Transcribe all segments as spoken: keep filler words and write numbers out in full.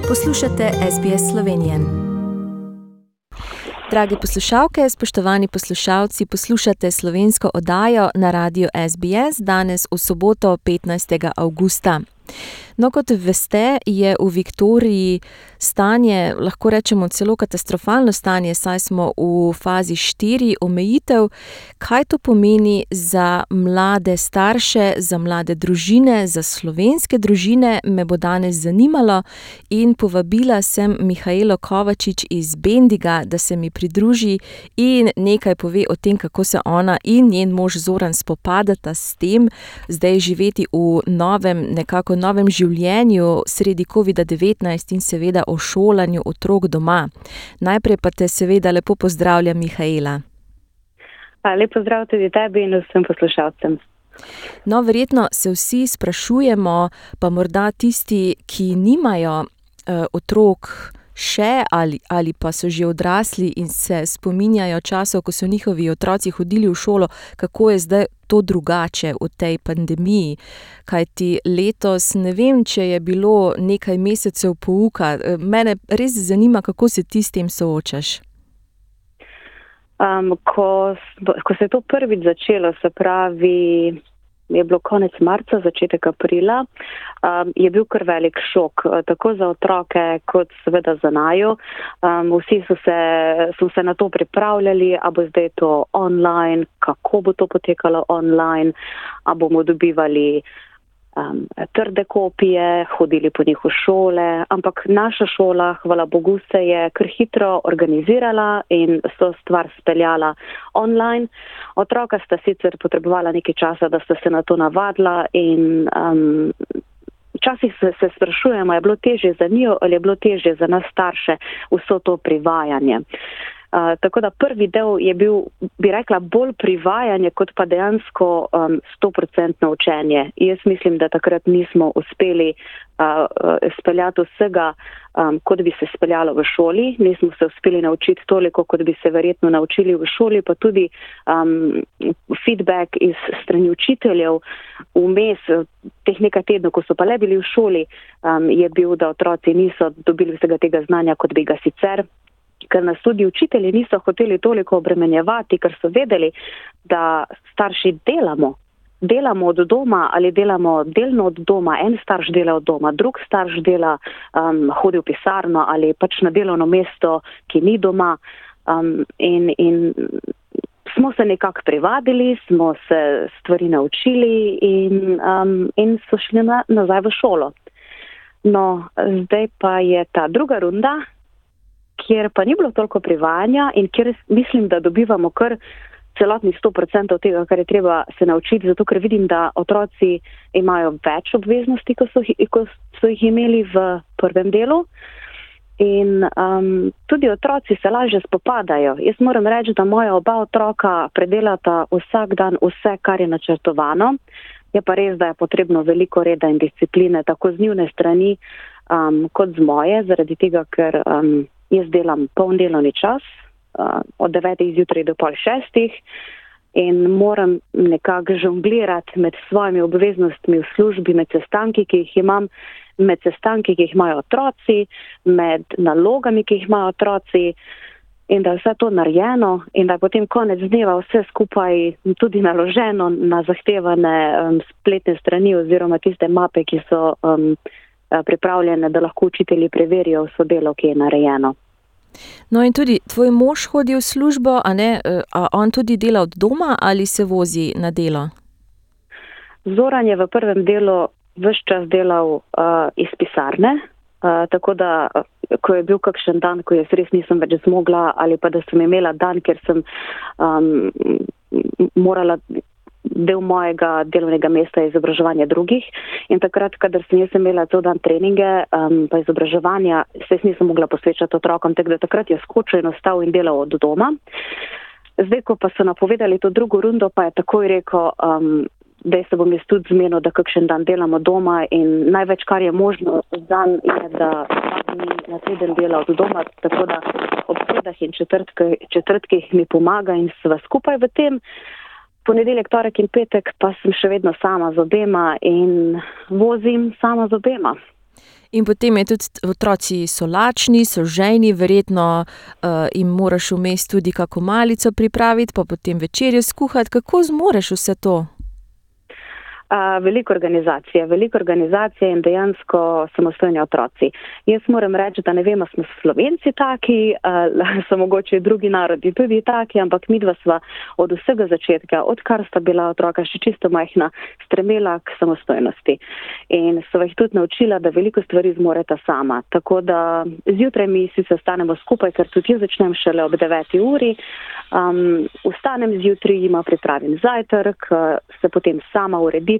Poslušate S B S Slovenije. Drage poslušalke, spoštovani poslušalci, poslušate slovensko oddajo na radiu S B S danes v soboto petnajstega avgusta. No, kot veste, je v Viktoriji stanje, lahko rečemo celo katastrofalno stanje, saj smo v fazi štiri omejitev. Kaj to pomeni za mlade starše, za mlade družine, za slovenske družine, me bo danes zanimalo in povabila sem Mihaelo Kovačič iz Bendiga, da se mi pridruži in nekaj pove o tem, kako se ona in njen mož Zoran spopadata s tem, zdaj živeti v novem, nekako novem življenju, življenju sredi covida devetnajst in seveda o šolanju otrok doma. Najprej pa te seveda lepo pozdravljam, Mihaela. Lep pozdrav tudi tebi in vsem poslušalcem. No, verjetno se vsi sprašujemo, pa morda tisti, ki nimajo uh, otrok še ali, ali pa so že odrasli in se spominjajo časov, ko so njihovi otroci hodili v šolo, kako je zdaj to drugače v tej pandemiji. Kajti letos ne vem, če je bilo nekaj mesecev pouka. Mene res zanima, kako se ti s tem soočaš. Um, ko, ko se je to prvič začelo, se pravi, je bilo konec marca, začetek aprila, um, je bil kar velik šok, tako za otroke, kot seveda za naju. Um, vsi so se, so se na to pripravljali, a bo zdaj to online, kako bo to potekalo online, a bomo dobivali um, trde kopije, hodili po njih v šole, ampak naša šola, hvala Bogu, se je kar hitro organizirala in so stvar speljala online. Otroka sta sicer potrebovala nekaj časa, da sta se na to navadila in um, včasih se, se sprašujemo, je bilo težje za njo ali je bilo težje za nas starše vso to privajanje. Uh, tako da prvi del je bil, bi rekla, bolj privajanje, kot pa dejansko um, sto procentno učenje. Jaz mislim, da takrat nismo uspeli uh, uh, speljati vsega, um, kot bi se speljalo v šoli. Nismo se uspeli naučiti toliko, kot bi se verjetno naučili v šoli, pa tudi um, feedback iz strani učiteljev vmes teh nekaj tednov, ko so pa le bili v šoli, um, je bil, da otroci niso dobili vsega tega znanja, kot bi ga sicer. Ker nas tudi učitelji niso hoteli toliko obremenjevati, ker so vedeli, da starši delamo. Delamo od doma ali delamo delno od doma. En starš dela od doma, drug starš dela, um, hodi v pisarno ali pač na delovno mesto, ki ni doma. Um, in, in smo se nekako privadili, smo se stvari naučili in, um, in so šli na, nazaj v šolo. No, zdaj pa je ta druga runda, kjer pa ni bilo toliko privajanja in kjer mislim, da dobivamo kar celotnih sto procentov tega, kar je treba se naučiti, zato ker vidim, da otroci imajo več obveznosti, ko so, ko so jih imeli v prvem delu. In um, tudi otroci se lažje spopadajo. Jaz moram reči, da moja oba otroka predelata vsak dan vse, kar je načrtovano. Je pa res, da je potrebno veliko reda in discipline, tako z njune strani um, kot z moje, zaradi tega, ker um, jaz delam poln delovni čas, uh, od devetih zjutraj do pol šestih in moram nekako žonglirati med svojimi obveznostmi v službi, med sestanki, ki jih imam, med sestanki, ki jih imajo otroci, med nalogami, ki jih imajo otroci in da je vse to narejeno in da je potem konec dneva vse skupaj tudi naloženo na zahtevane um, spletne strani oziroma tiste mape, ki so um, pripravljene, da lahko učitelji preverijo vso delo, ki je narejeno. No in tudi tvoj mož hodi v službo, a ne, a on tudi dela od doma ali se vozi na delo? Zoran je v prvem delu ves čas delal uh, iz pisarne, uh, tako da, ko je bil kakšen dan, ko jaz res nisem več zmogla ali pa da sem imela dan, ker sem um, morala del mojega delovnega mesta je izobraževanje drugih in takrat, kadar sem jaz imela cel dan treninge um, pa izobraževanja, se jaz nisem mogla posvečati otrokom, tako da takrat je skočil in ostal in delal od doma. Zdaj, ko pa so napovedali to drugo rundo, pa je takoj rekel, um, da se bom jaz tudi zmenil, da kakšen dan delamo doma in največ, kar je možno dan, je, da mi na teden dela od doma, tako da ob sredah in četrtkih mi pomaga in sva skupaj v tem. Ponedeljek, torek in petek pa sem še vedno sama z obema in vozim sama z obema. In potem je tudi otroci so lačni, so žejni, verjetno uh, jim moraš vmes tudi kako malico pripraviti, pa potem večerjo skuhati. Kako zmoreš vse to? Uh, veliko organizacije, veliko organizacije in dejansko samostojni otroci. Jaz moram reči, da ne vem, smo Slovenci taki, uh, so mogoče drugi narodi tudi taki, ampak midva sva od vsega začetka, odkar sta bila otroka še čisto majhna, stremela k samostojnosti. In sva jih tudi naučila, da veliko stvari zmoreta sama. Tako da zjutraj mi si se stanemo skupaj, ker tudi jaz začnem šele ob deveti uri. Um, vstanem zjutraj, jima pripravim zajtrk, se potem sama uredi.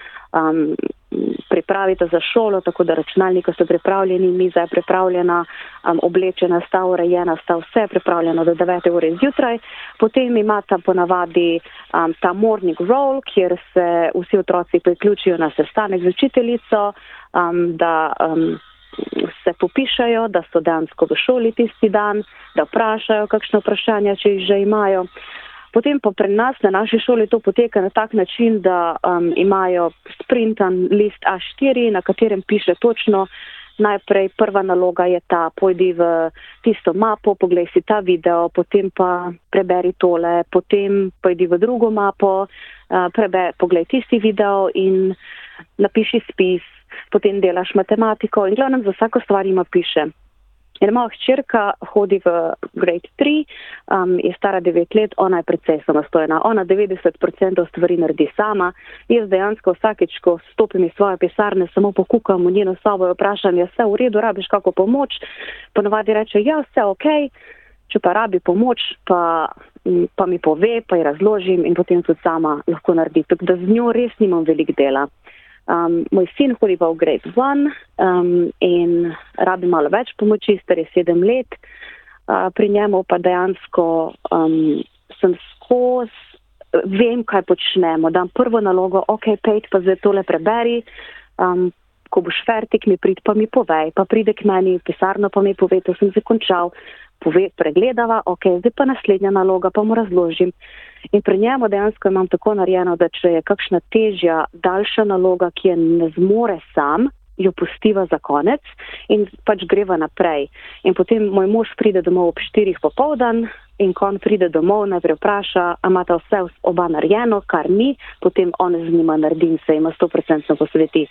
Um, pripravite za šolo, tako da računalniki so pripravljeni, miza je pripravljena, um, oblečena, sta urejena, sta vse pripravljeno do devete ure zjutraj. Potem imata ponavadi um, ta morning roll, kjer se vsi otroci priključijo na sestanek z učiteljico, um, da um, se popišajo, da so dejansko v šoli tisti dan, da vprašajo kakšno vprašanje, če jih že imajo. Potem pa pri nas na naši šoli to poteka na tak način, da um, imajo sprintan list A štiri, na katerem piše točno, najprej prva naloga je ta, pojdi v tisto mapo, poglej si ta video, potem pa preberi tole, potem pojdi v drugo mapo, uh, preber, poglej tisti video in napiši spis, potem delaš matematiko in glavnem za vsako stvar ima piše. In moja hčerka hodi v grade tri, um, je stara devet let, ona je precej samostojna. Ona devetdeset procentov stvari naredi sama. Jaz dejansko vsakeč, ko stopim iz svoje pisarne, samo pokukam v njeno sobo in vprašam, je vse v redu, rabiš kako pomoč? Ponavadi reče, ja, vse ok, če pa rabi pomoč, pa, pa mi pove, pa ji razložim in potem tudi sama lahko naredi. Tako da z njo res nimam veliko dela. Um, moj sin hodi pa v grade one um, in rabi malo več pomoči, star je sedem let. Uh, pri njemu pa dejansko um, sem skozi, vem, kaj počnemo. Dam prvo nalogo, ok, pejt pa zdaj tole preberi, um, ko boš fertik, mi prid pa mi povej, pa pride k meni v pisarno, pa mi pove, to sem zakončal, pove, pregledava, ok, zdaj pa naslednja naloga, pa mu razložim. In pri njemu dejansko imam tako narejeno, da če je kakšna težja, daljša naloga, ki je ne zmore sam, jo pustiva za konec in pač greva naprej. In potem moj mož pride domov ob štirih popoldan in ko on pride domov, najprej vpraša, a imata vse oba narejeno, kar ni, potem on z njima naredi in se ima sto procentno posveti.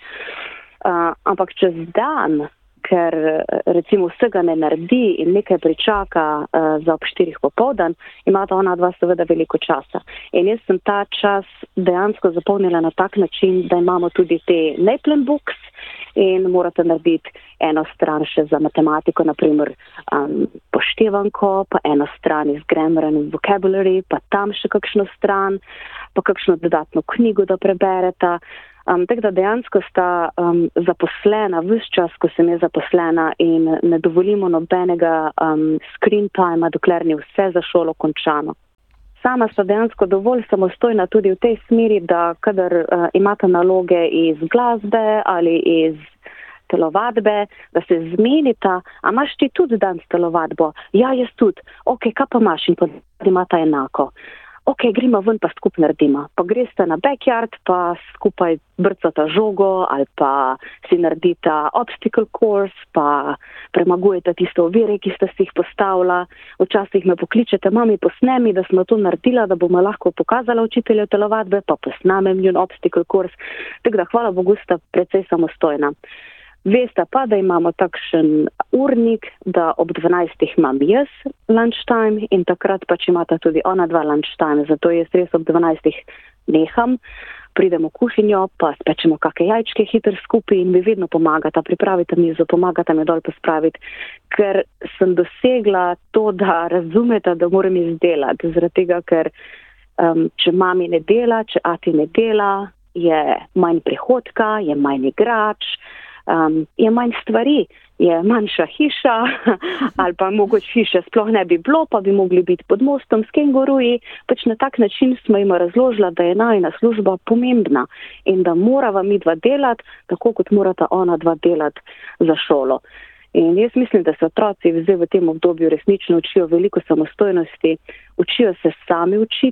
Uh, ampak čez dan, ker recimo vsega ne naredi in nekaj pričaka uh, za ob štirih popoldan, imata ona dva seveda veliko časa. In jaz sem ta čas dejansko zapolnila na tak način, da imamo tudi te Naplan books in morate narediti eno stran še za matematiko, naprimer um, poštevanko, pa eno stran iz grammar and vocabulary, pa tam še kakšno stran, pa kakšno dodatno knjigo, da prebereta. Um, tako da dejansko sta um, zaposlena vse čas, ko sem je zaposlena in ne dovolimo nobenega um, screen time, dokler ni vse za šolo končano. Sama sta dejansko dovolj samostojna tudi v tej smeri, da kadar uh, imata naloge iz glasbe ali iz telovadbe, da se zmenita, a imaš ti tudi dan s telovadbo? Ja, jaz tudi. Ok, kaj pa imaš? In pa imata enako. Ok, gremo ven pa skupaj naredimo. Pa greste na backyard, pa skupaj brcata žogo ali pa si naredita obstacle course, pa premagujete tiste ovire, ki ste si jih postavila. Včasih me pokličete, mami, posnemi, da smo to naredila, da bomo lahko pokazala učitelju telovadbe, pa posnamem njun obstacle course. Tako da hvala Bogu sta precej samostojna. Veste pa, da imamo takšen urnik, da ob dvanajstih imam jaz lunchtime in takrat pač imata tudi ona dva lunchtime. Zato jaz res ob dvanajstih neham, pridem v kuhinjo, pa spečemo kakšne jajčke hitro skupaj in mi vedno pomagata, pripravite mizo, pomagata mi dol pospraviti, ker sem dosegla to, da razumeta, da moram izdelati, zaradi tega, ker um, če mami ne dela, če ati ne dela, je manj prihodka, je manj igrač, Um, je manj stvari, je manjša hiša ali pa mogoče hiše sploh ne bi bilo, pa bi mogli biti pod mostom s kenguruji. Pač na tak način smo jim razložila, da je najina služba pomembna in da morava mi dva delati, tako kot morata ona dva delati za šolo. In jaz mislim, da se otroci zdaj v tem obdobju resnično učijo veliko samostojnosti, učijo se sami učiti,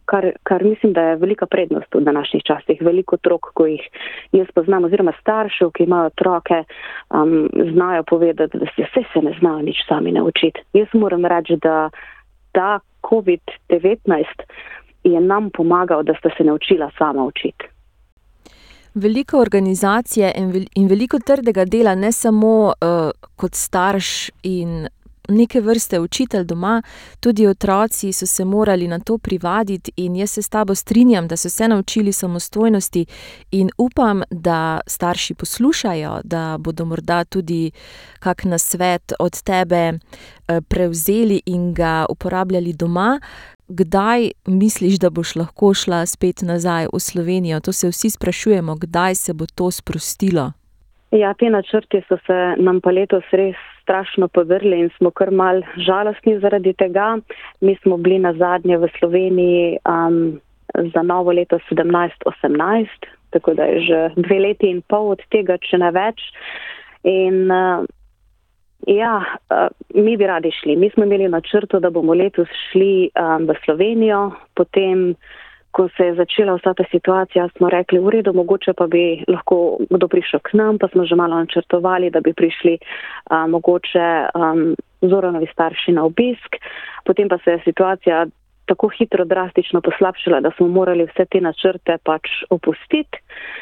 kar, kar mislim, da je velika prednost v današnjih časih. Veliko otrok, ko jih jaz poznam, oziroma staršev, ki imajo otroke, um, znajo povedati, da se vse se ne znajo nič sami naučiti. Jaz moram reči, da ta covid devetnajst je nam pomagal, da sta se naučila sama učiti. Veliko organizacije in, vel, in veliko trdega dela, ne samo uh, kot starš in neke vrste učitelj doma, tudi otroci so se morali na to privaditi in jaz se s tabo strinjam, da so se naučili samostojnosti in upam, da starši poslušajo, da bodo morda tudi kak nasvet od tebe prevzeli in ga uporabljali doma. Kdaj misliš, da boš lahko šla spet nazaj v Slovenijo? To se vsi sprašujemo, kdaj se bo to sprostilo? Ja, te načrti so se nam pa letos res strašno podrli in smo kar mal žalostni zaradi tega. Mi smo bili nazadnje v Sloveniji um, za novo leto sedemnajst osemnajst, tako da je že dve leti in pol od tega, če ne več. In uh, ja, uh, mi bi radi šli. Mi smo imeli načrto, da bomo letos šli um, v Slovenijo, potem ko se je začela vsa ta situacija, smo rekli, v redu, mogoče pa bi lahko kdo prišel k nam, pa smo že malo načrtovali, da bi prišli a, mogoče um, Zoranovi starši na obisk. Potem pa se je situacija tako hitro, drastično poslabšala, da smo morali vse te načrte pač opustiti.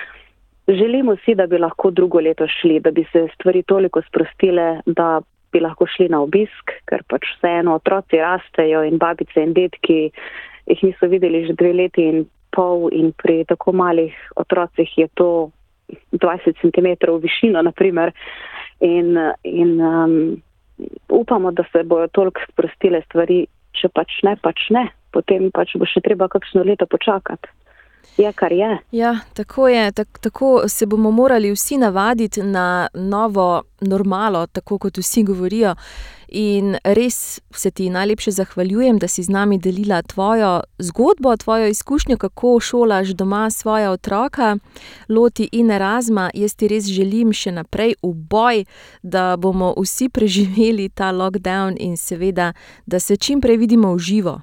Želimo si, da bi lahko drugo leto šli, da bi se stvari toliko sprostile, da bi lahko šli na obisk, ker pač vseeno otroci rastejo in babice in dedki jih niso videli že dve leti in pol in pri tako malih otrocih je to dvajset centimetrov višino, naprimer. In, in um, upamo, da se bojo toliko sprostile stvari, če pač ne, pač ne. Potem pač bo še treba kakšno leto počakati. Je, kar je. Ja, tako je. Tak, tako se bomo morali vsi navaditi na novo normalo, tako kot vsi govorijo. In res se ti najlepše zahvaljujem, da si z nami delila tvojo zgodbo, tvojo izkušnjo, kako šolaš doma svoja otroka, Loti in Erazma. Jaz ti res želim še naprej v boj, da bomo vsi preživeli ta lockdown in seveda, da se čim prej vidimo v živo.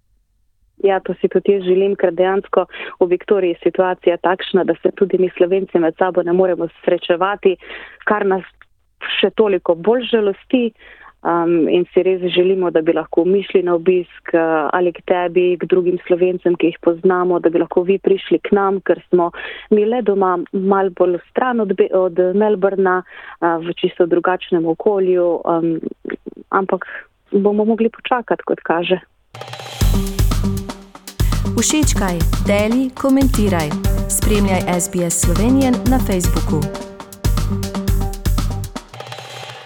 Ja, to si tudi jaz želim, ker dejansko v Viktoriji je situacija takšna, da se tudi mi Slovenci med sabo ne moremo srečevati, kar nas še toliko bolj žalosti. Um, in si res želimo, da bi lahko mi šli na obisk uh, ali k tebi, k drugim Slovencem, ki jih poznamo, da bi lahko vi prišli k nam, ker smo mi le doma malo bolj stran od, od Melbourna, uh, v čisto drugačnem okolju, um, ampak bomo mogli počakati, kot kaže. Všečkaj, deli, komentiraj. Spremljaj S B S Slovenijo na Facebooku.